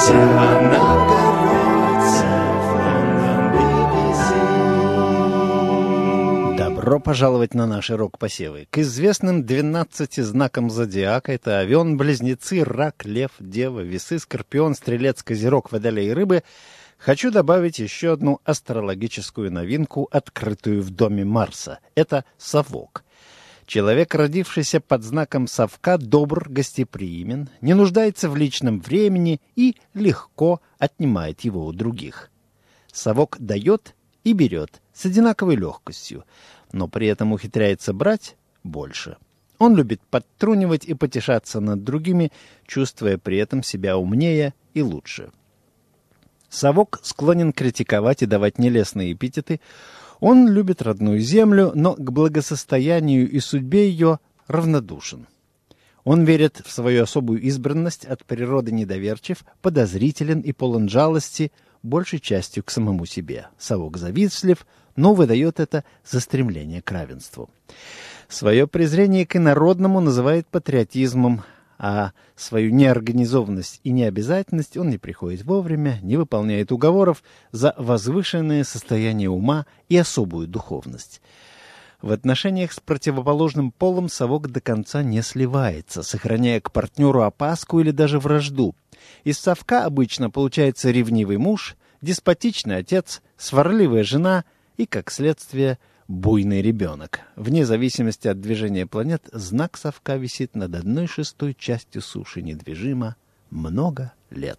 Добро пожаловать на наши рок-посевы. К известным 12 знакам зодиака — это Овен, Близнецы, Рак, Лев, Дева, Весы, Скорпион, Стрелец, Козерог, Водолей и Рыбы — хочу добавить еще одну астрологическую новинку, открытую в доме Марса. Это Совок. Человек, родившийся под знаком Совка, добр, гостеприимен, не нуждается в личном времени и легко отнимает его у других. Совок дает и берет с одинаковой легкостью, но при этом ухитряется брать больше. Он любит подтрунивать и потешаться над другими, чувствуя при этом себя умнее и лучше. Совок склонен критиковать и давать нелестные эпитеты. Он любит родную землю, но к благосостоянию и судьбе ее равнодушен. Он верит в свою особую избранность, от природы недоверчив, подозрителен и полон жалости, большей частью к самому себе. Совок завистлив, но выдает это за стремление к равенству. Свое презрение к инородному называет патриотизмом, а свою неорганизованность и необязательность он не приходит вовремя, не выполняет уговоров за возвышенное состояние ума и особую духовность. В отношениях с противоположным полом совок до конца не сливается, сохраняя к партнеру опаску или даже вражду. Из совка обычно получается ревнивый муж, деспотичный отец, сварливая жена и, как следствие, буйный ребенок. Вне зависимости от движения планет, знак совка висит над 1/6 частью суши недвижимо много лет.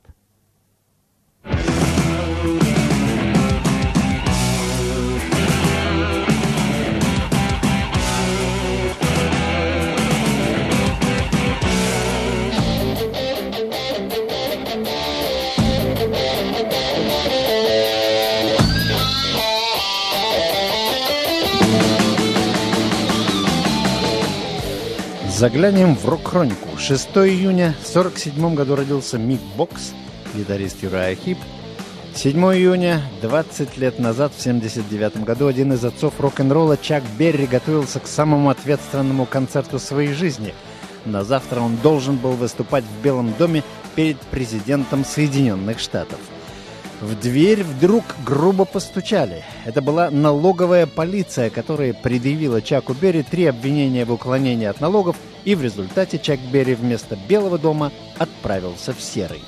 Заглянем в рок-хронику. 6 июня в 1947 году родился Мик Бокс, гитарист Юрайя Хип. 7 июня, 20 лет назад, в 1979 году, один из отцов рок-н-ролла Чак Берри готовился к самому ответственному концерту своей жизни. На завтра он должен был выступать в Белом доме перед президентом Соединенных Штатов. В дверь вдруг грубо постучали. Это была налоговая полиция, которая предъявила Чаку Берри 3 обвинения в уклонении от налогов, и в результате Чак Берри вместо Белого дома отправился в Серый.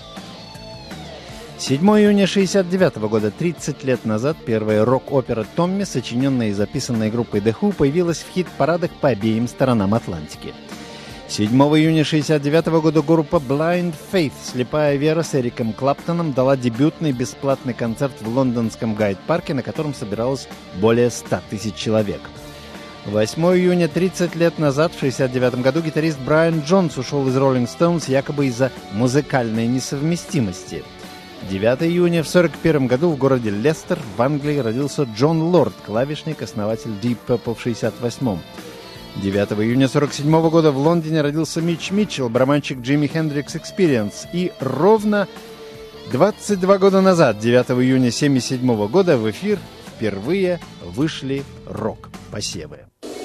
7 июня 1969 года, 30 лет назад, первая рок-опера «Томми», сочиненная и записанная группой The Who, появилась в хит-парадах по обеим сторонам Атлантики. 7 июня 1969 года группа Blind Faith «Слепая вера» с Эриком Клаптоном дала дебютный бесплатный концерт в лондонском Гайд-парке, на котором собиралось более 100 тысяч человек. 8 июня 30 лет назад, в 1969 году, гитарист Брайан Джонс ушел из Rolling Stones якобы из-за музыкальной несовместимости. 9 июня в 1941 году в городе Лестер в Англии родился Джон Лорд, клавишник, основатель Deep Purple в 1968-м. 9 июня 1947 года в Лондоне родился Митч Митчелл, барабанщик Jimi Hendrix Experience. И ровно 22 года назад, 9 июня 1977 года, в эфир впервые вышли рок-посевы.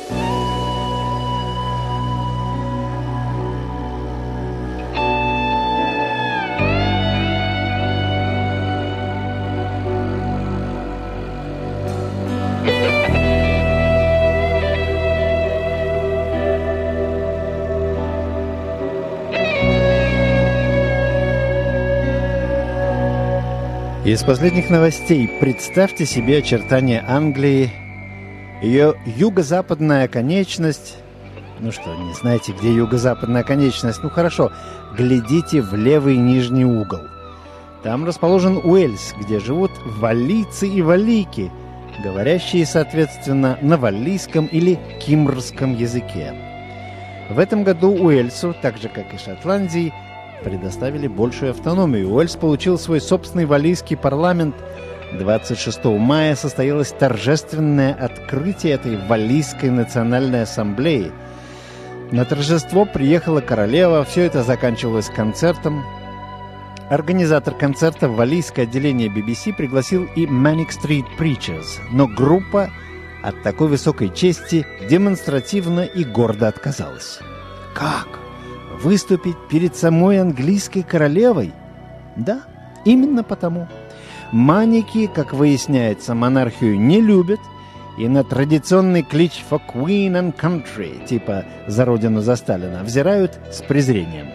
Из последних новостей. Представьте себе очертания Англии, ее юго-западная оконечность. Ну что, не знаете, где юго-западная оконечность? Ну хорошо, глядите в левый нижний угол. Там расположен Уэльс, где живут валлийцы и валлийки, говорящие, соответственно, на валлийском или кимрском языке. В этом году Уэльсу, так же как и Шотландии, предоставили большую автономию. Уэльс получил свой собственный валлийский парламент. 26 мая состоялось торжественное открытие этой валлийской национальной ассамблеи. На торжество приехала королева, все это заканчивалось концертом. Организатор концерта, валлийское отделение BBC, пригласил и Manic Street Preachers, но группа от такой высокой чести демонстративно и гордо отказалась. Как? Выступить перед самой английской королевой? Да, Именно потому. Маники, как выясняется, монархию не любят, и на традиционный клич «For Queen and Country», типа «За родину, за Сталина», взирают с презрением.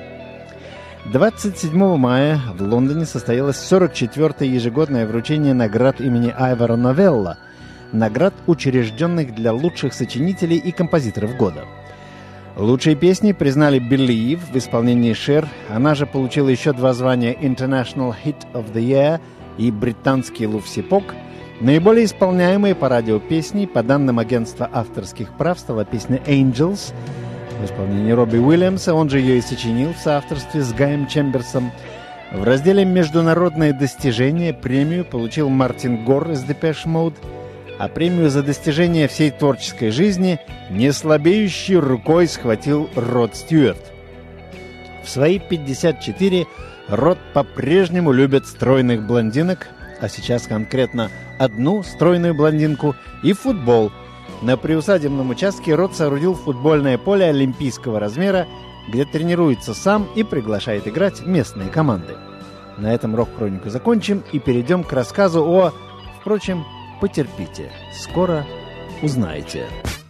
27 мая в Лондоне состоялось 44-е ежегодное вручение наград имени Айвара Новелла, наград, учрежденных для лучших сочинителей и композиторов года. Лучшие песни признали «Believe» в исполнении Шер, она же получила еще 2 звания «International Hit of the Year» и «Британский Лувсипок». Наиболее исполняемые по радио песни, по данным агентства авторских прав, стала песня «Angels» в исполнении Робби Уильямса, он же ее и сочинил в соавторстве с Гаем Чемберсом. В разделе «Международные достижения» премию получил Мартин Гор из Depeche Mode, а премию за достижения всей творческой жизни неслабеющей рукой схватил Род Стюарт. В свои 54 Род по-прежнему любит стройных блондинок, а сейчас конкретно одну стройную блондинку, и футбол. На приусадебном участке Род соорудил футбольное поле олимпийского размера, где тренируется сам и приглашает играть местные команды. На этом рок-хронику закончим и перейдем к рассказу о... Впрочем, потерпите, скоро узнаете.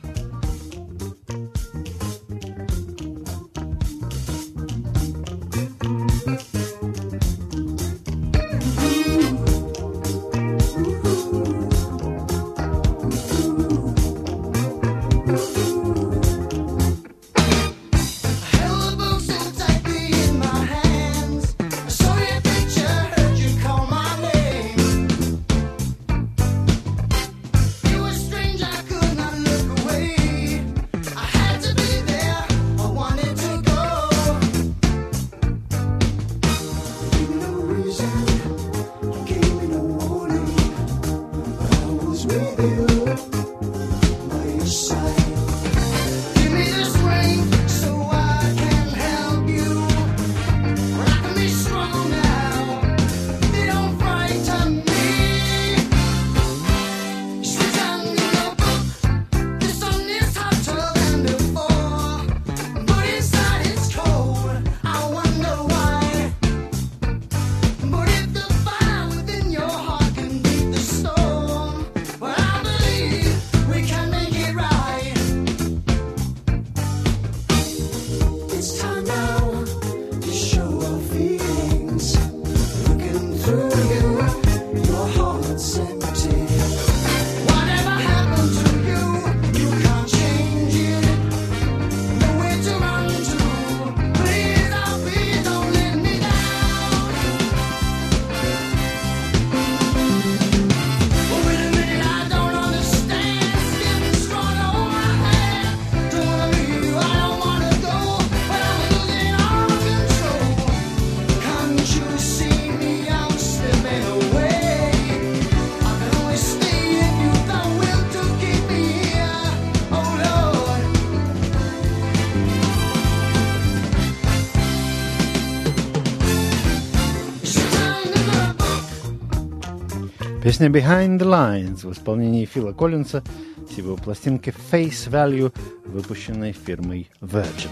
Песня «Behind the Lines» в исполнении Фила Коллинса с его пластинки «Face Value», выпущенной фирмой Virgin.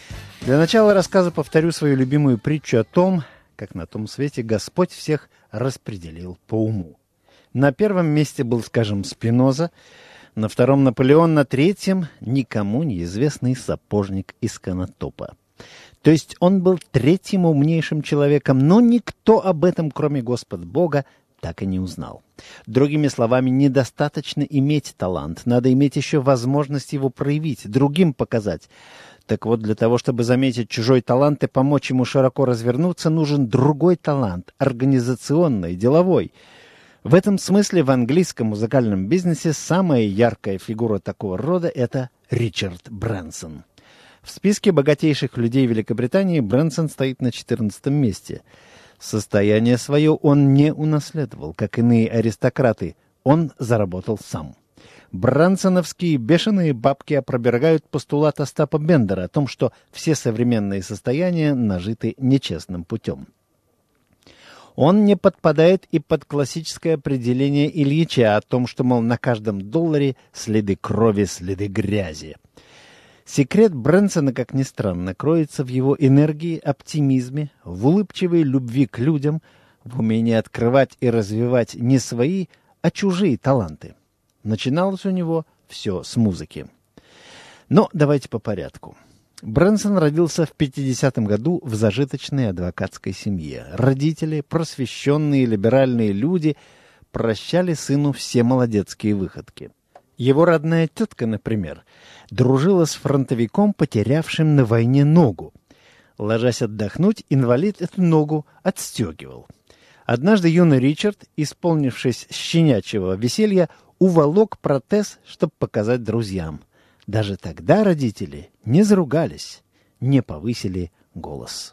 Для начала рассказа повторю свою любимую притчу о том, как на том свете Господь всех распределил по уму. На первом месте был, скажем, Спиноза, на втором Наполеон, на третьем никому неизвестный сапожник из Конотопа. То есть он был третьим умнейшим человеком, но никто об этом, кроме Господа Бога, так и не узнал. Другими словами, недостаточно иметь талант, надо иметь еще возможность его проявить, другим показать. Так вот, для того, чтобы заметить чужой талант и помочь ему широко развернуться, нужен другой талант, организационный, деловой. В этом смысле в английском музыкальном бизнесе самая яркая фигура такого рода – это Ричард Брэнсон. В списке богатейших людей Великобритании Брэнсон стоит на 14-м месте. Состояние свое он не унаследовал, как иные аристократы, он заработал сам. Брэнсоновские бешеные бабки опровергают постулат Остапа Бендера о том, что все современные состояния нажиты нечестным путем. Он не подпадает и под классическое определение Ильича о том, что, мол, на каждом долларе следы крови, следы грязи. Секрет Брэнсона, как ни странно, кроется в его энергии, оптимизме, в улыбчивой любви к людям, в умении открывать и развивать не свои, а чужие таланты. Начиналось у него все с музыки. Но давайте по порядку. Брэнсон родился в 50-м году в зажиточной адвокатской семье. Родители, просвещенные либеральные люди, прощали сыну все молодецкие выходки. Его родная тетка, например, дружила с фронтовиком, потерявшим на войне ногу. Ложась отдохнуть, инвалид эту ногу отстегивал. Однажды юный Ричард, исполнившись щенячьего веселья, уволок протез, чтобы показать друзьям. Даже тогда родители не заругались, не повысили голос.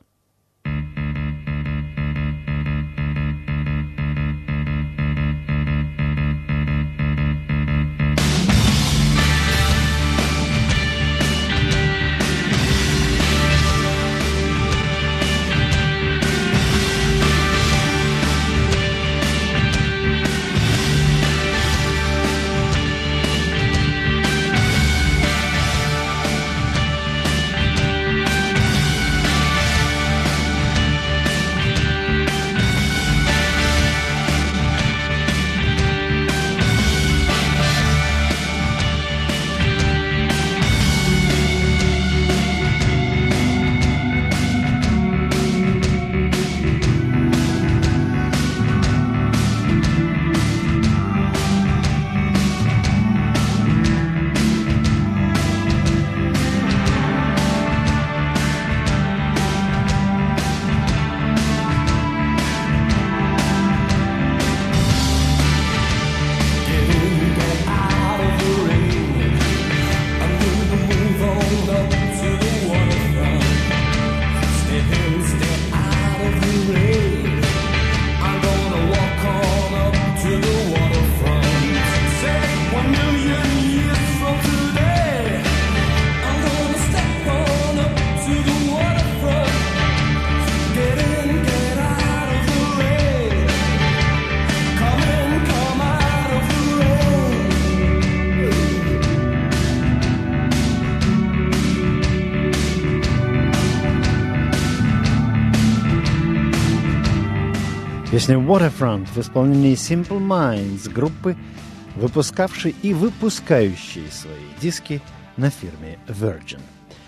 Песня «Waterfront» в исполнении Simple Minds, группы, выпускавшей и выпускающей свои диски на фирме Virgin.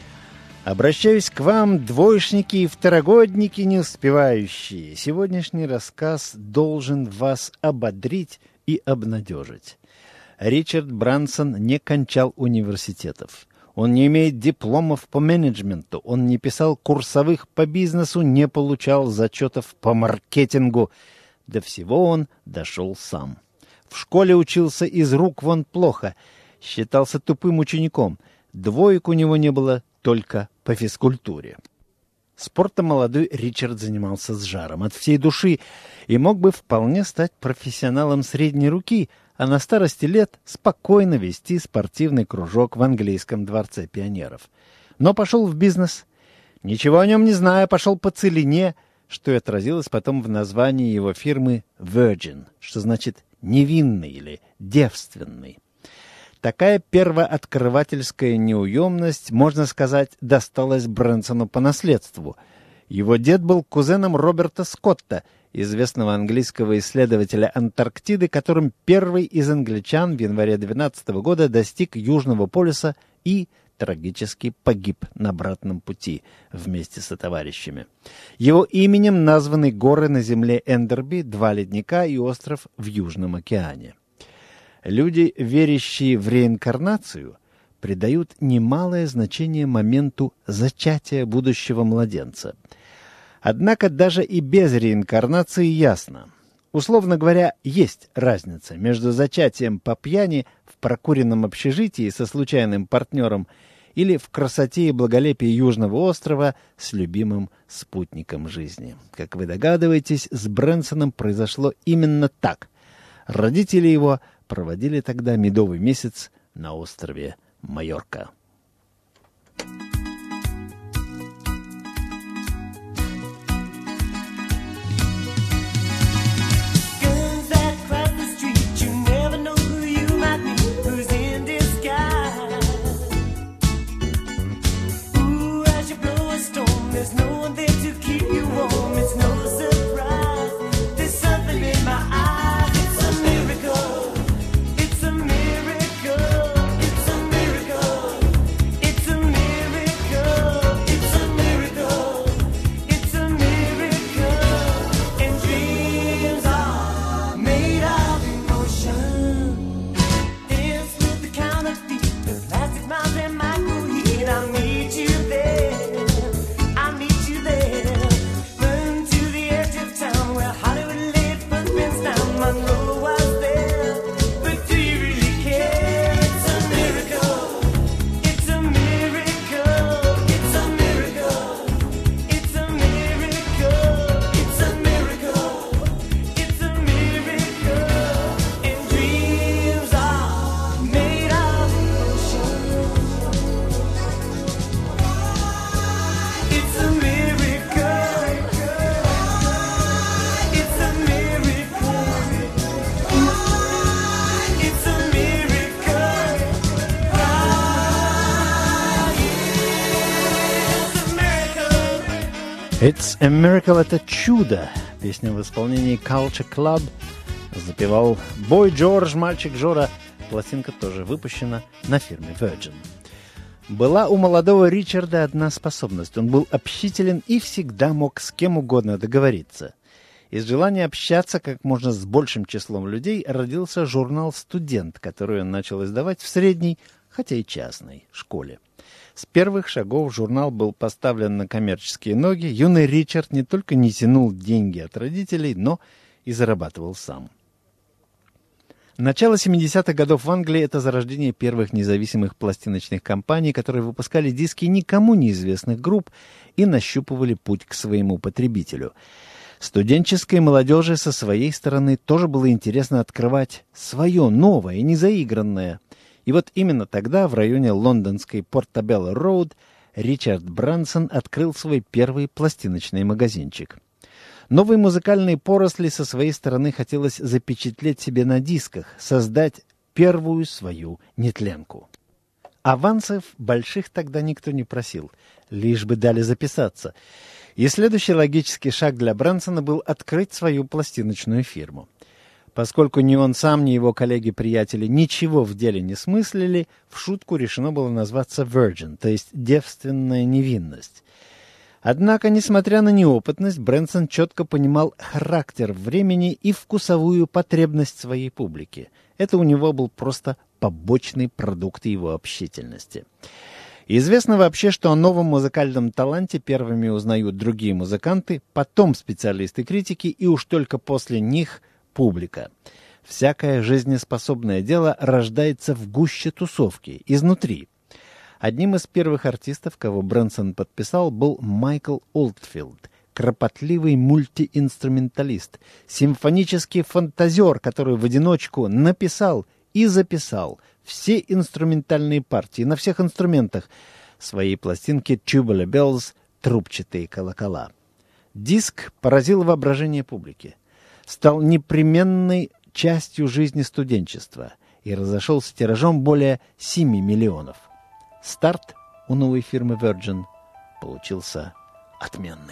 Обращаюсь к вам, двоечники и второгодники не успевающие. Сегодняшний рассказ должен вас ободрить и обнадежить. Ричард Брэнсон не кончал университетов. Он не имеет дипломов по менеджменту, он не писал курсовых по бизнесу, не получал зачетов по маркетингу. До всего он дошел сам. В школе учился из рук вон плохо, считался тупым учеником. Двоек у него не было только по физкультуре. Спортом молодой Ричард занимался с жаром от всей души и мог бы вполне стать профессионалом средней руки, а на старости лет спокойно вести спортивный кружок в английском дворце пионеров. Но пошел в бизнес. Ничего о нем не зная, пошел по целине, что и отразилось потом в названии его фирмы Virgin, что значит невинный или девственный. Такая первооткрывательская неуемность, можно сказать, досталась Брэнсону по наследству. Его дед был кузеном Роберта Скотта, известного английского исследователя Антарктиды, которым первый из англичан в январе 12 года достиг Южного полюса и трагически погиб на обратном пути вместе со товарищами. Его именем названы горы на земле Эндерби, 2 ледника и остров в Южном океане. Люди, верящие в реинкарнацию, придают немалое значение моменту зачатия будущего младенца. Однако даже и без реинкарнации ясно. Условно говоря, есть разница между зачатием по пьяни в прокуренном общежитии со случайным партнером или в красоте и благолепии Южного острова с любимым спутником жизни. Как вы догадываетесь, с Брэнсоном произошло именно так. Родители его проводили тогда медовый месяц на острове Майорка. There's no one there to keep you warm. It's no surprise. It's a Miracle — это чудо. Песня в исполнении Culture Club. Запевал Бой Джордж, мальчик Жора. Пластинка тоже выпущена на фирме Virgin. Была у молодого Ричарда одна способность. Он был общителен и всегда мог с кем угодно договориться. Из желания общаться как можно с большим числом людей родился журнал «Студент», который он начал издавать в средней, хотя и частной, школе. С первых шагов журнал был поставлен на коммерческие ноги. Юный Ричард не только не тянул деньги от родителей, но и зарабатывал сам. Начало 70-х годов в Англии — это зарождение первых независимых пластиночных компаний, которые выпускали диски никому неизвестных групп и нащупывали путь к своему потребителю. Студенческой молодежи со своей стороны тоже было интересно открывать свое, новое, незаигранное. И вот именно тогда в районе лондонской Портабелло-Роуд Ричард Брансон открыл свой первый пластиночный магазинчик. Новой музыкальной поросли со своей стороны хотелось запечатлеть себе на дисках, создать первую свою нетленку. Авансов больших тогда никто не просил, лишь бы дали записаться. И следующий логический шаг для Брансона был открыть свою пластиночную фирму. Поскольку ни он сам, ни его коллеги-приятели ничего в деле не смыслили, в шутку решено было назваться Virgin, то есть девственная невинность. Однако, несмотря на неопытность, Брэнсон четко понимал характер времени и вкусовую потребность своей публики. Это у него был просто побочный продукт его общительности. Известно вообще, что о новом музыкальном таланте первыми узнают другие музыканты, потом специалисты-критики и уж только после них публика. Всякое жизнеспособное дело рождается в гуще тусовки, изнутри. Одним из первых артистов, кого Брэнсон подписал, был Майкл Олдфилд, кропотливый мультиинструменталист, симфонический фантазер, который в одиночку написал и записал все инструментальные партии на всех инструментах своей пластинки «Tubular Bells» — трубчатые колокола. Диск поразил воображение публики, стал непременной частью жизни студенчества и разошелся тиражом более 7 миллионов. Старт у новой фирмы Virgin получился отменный.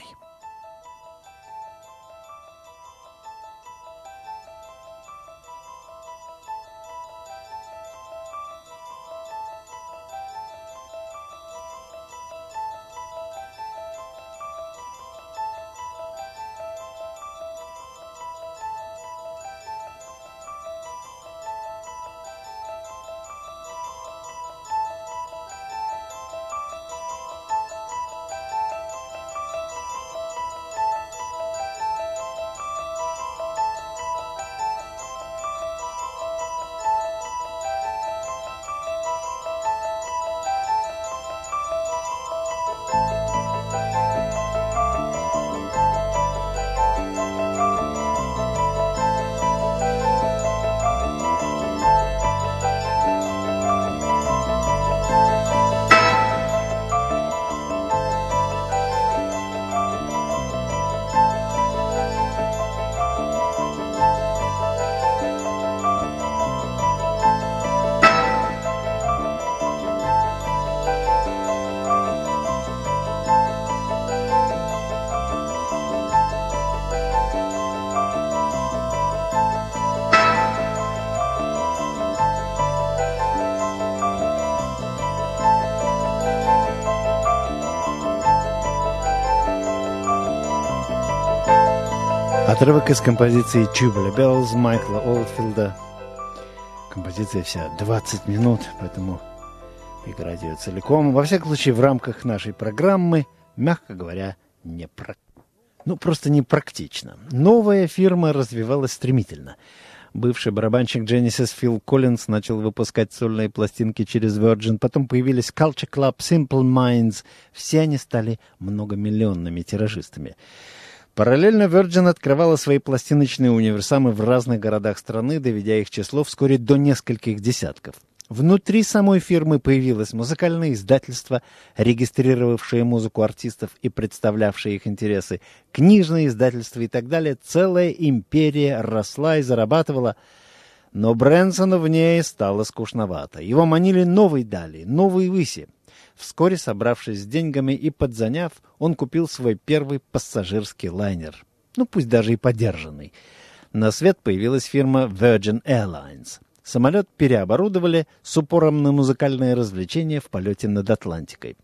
Отрывок из композиции «Tubular Bells» Майкла Олдфилда. Композиция вся 20 минут, поэтому играть ее целиком, во всяком случае, в рамках нашей программы, мягко говоря, просто непрактично. Новая фирма развивалась стремительно. Бывший барабанщик Genesis Фил Коллинз начал выпускать сольные пластинки через Virgin, потом появились Culture Club, Simple Minds. Все они стали многомиллионными тиражистами. Параллельно Virgin открывала свои пластиночные универсамы в разных городах страны, доведя их число вскоре до нескольких десятков. Внутри самой фирмы появилось музыкальное издательство, регистрировавшее музыку артистов и представлявшее их интересы, книжное издательство и так далее. Целая империя росла и зарабатывала, но Брэнсону в ней стало скучновато. Его манили новые дали, новые выси. Вскоре, собравшись с деньгами и подзаняв, он купил свой первый пассажирский лайнер. Ну, пусть даже и подержанный. На свет появилась фирма Virgin Airlines. Самолет переоборудовали с упором на музыкальные развлечения в полете над Атлантикой.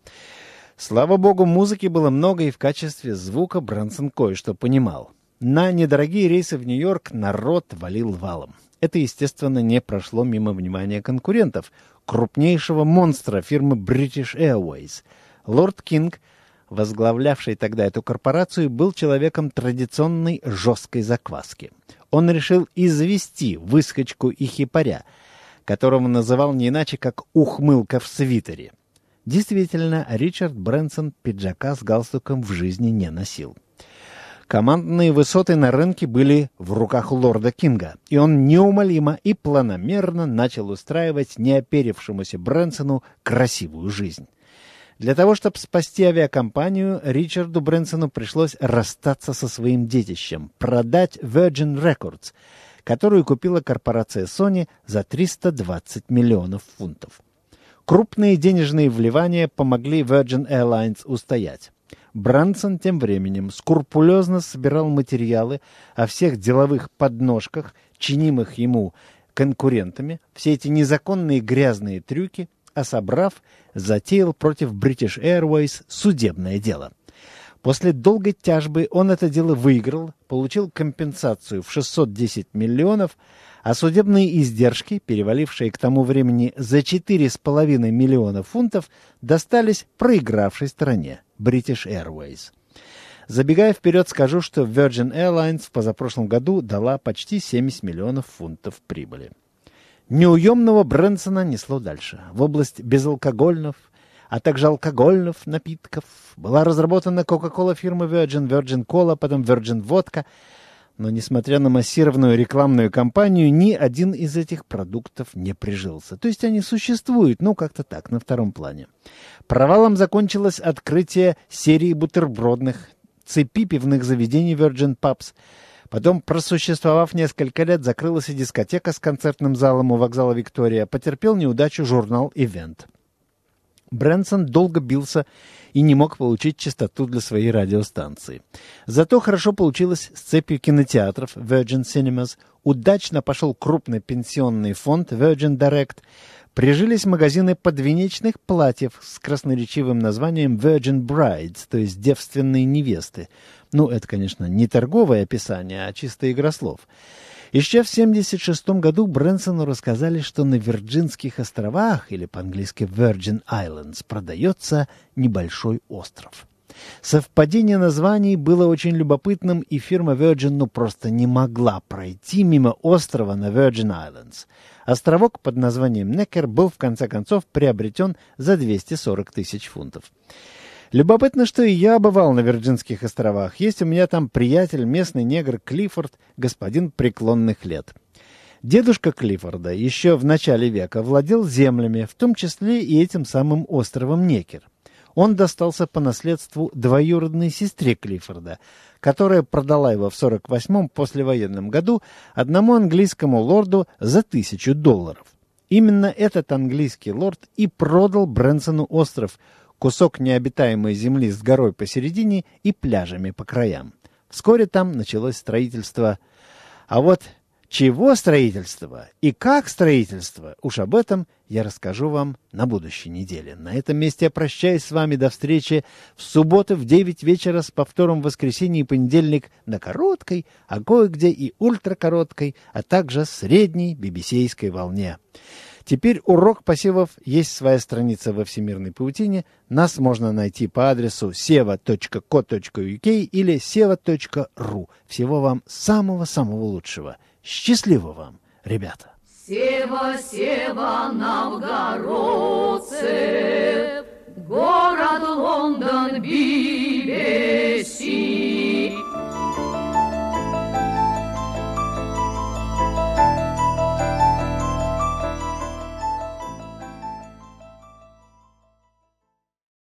Слава богу, музыки было много, и в качестве звука Брэнсон кое-что понимал. На недорогие рейсы в Нью-Йорк народ валил валом. Это, естественно, не прошло мимо внимания конкурентов, крупнейшего монстра фирмы British Airways. Лорд Кинг, возглавлявший тогда эту корпорацию, был человеком традиционной жесткой закваски. Он решил извести выскочку и хипаря, которого называл не иначе, как «ухмылка в свитере». Действительно, Ричард Брэнсон пиджака с галстуком в жизни не носил. Командные высоты на рынке были в руках у лорда Кинга, и он неумолимо и планомерно начал устраивать неоперившемуся Брэнсону красивую жизнь. Для того, чтобы спасти авиакомпанию, Ричарду Брэнсону пришлось расстаться со своим детищем, продать Virgin Records, которую купила корпорация Sony за 320 миллионов фунтов. Крупные денежные вливания помогли Virgin Airlines устоять. Брэнсон тем временем скрупулезно собирал материалы о всех деловых подножках, чинимых ему конкурентами, все эти незаконные грязные трюки, а собрав, затеял против British Airways судебное дело. После долгой тяжбы он это дело выиграл, получил компенсацию в 610 миллионов, а судебные издержки, перевалившие к тому времени за 4,5 миллиона фунтов, достались проигравшей стороне British Airways. Забегая вперед, скажу, что Virgin Airlines в позапрошлом году дала почти 70 миллионов фунтов прибыли. Неуемного Брэнсона несло дальше. В область безалкогольных, а также алкогольных напитков была разработана Coca-Cola фирмы Virgin Cola, потом Virgin Vodka. Но, несмотря на массированную рекламную кампанию, ни один из этих продуктов не прижился. То есть они существуют, но как-то так, на втором плане. Провалом закончилось открытие серии бутербродных, цепи пивных заведений Virgin Pubs. Потом, просуществовав несколько лет, закрылась и дискотека с концертным залом у вокзала Виктория. Потерпел неудачу журнал «Ивент». Брэнсон долго бился и не мог получить частоту для своей радиостанции. Зато хорошо получилось с цепью кинотеатров Virgin Cinemas, удачно пошел крупный пенсионный фонд Virgin Direct, прижились магазины подвенечных платьев с красноречивым названием Virgin Brides, то есть девственные невесты. Ну, это, конечно, не торговое описание, а чисто игра слов. Еще в 1976 году Брэнсону рассказали, что на Вирджинских островах, или по-английски Virgin Islands, продается небольшой остров. Совпадение названий было очень любопытным, и фирма Virgin просто не могла пройти мимо острова на Virgin Islands. Островок под названием Некер был в конце концов приобретен за 240 тысяч фунтов. Любопытно, что и я бывал на Вирджинских островах. Есть у меня там приятель, местный негр Клиффорд, господин преклонных лет. Дедушка Клиффорда еще в начале века владел землями, в том числе и этим самым островом Некер. Он достался по наследству двоюродной сестре Клиффорда, которая продала его в 1948-м послевоенном году одному английскому лорду за $1000. Именно этот английский лорд и продал Брэнсону остров, кусок необитаемой земли с горой посередине и пляжами по краям. Вскоре там началось строительство. А вот чего строительство и как строительство, уж об этом я расскажу вам на будущей неделе. На этом месте я прощаюсь с вами до встречи в субботу в 9 вечера с повтором в воскресенье и понедельник на короткой, а кое-где и ультракороткой, а также средней BBC-ской волне. Теперь у «Рок-посевов» есть своя страница во всемирной паутине. Нас можно найти по адресу seva.co.uk или seva.ru. Всего вам самого-самого лучшего. Счастливо вам, ребята! Сева, Сева, новгородцы, город Лондон, Бибель.